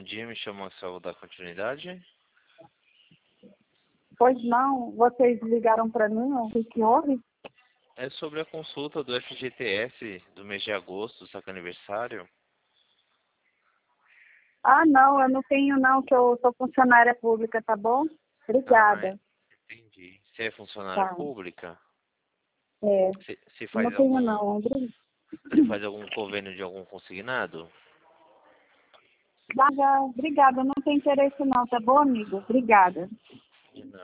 Bom dia, me chamo Marcelo da Continuidade. Pois não, vocês ligaram para mim, o que houve? É sobre a consulta do FGTS do mês de agosto, saca aniversário. Ah, não, eu não tenho não, que eu sou funcionária pública, tá bom? Ah, Obrigada. entendi. Você é funcionária Tá, pública? é, Você não faz tenho algum, não. você faz algum convênio de algum consignado? Obrigada, eu não tenho interesse não, tá bom, amigo? Obrigada. De nada.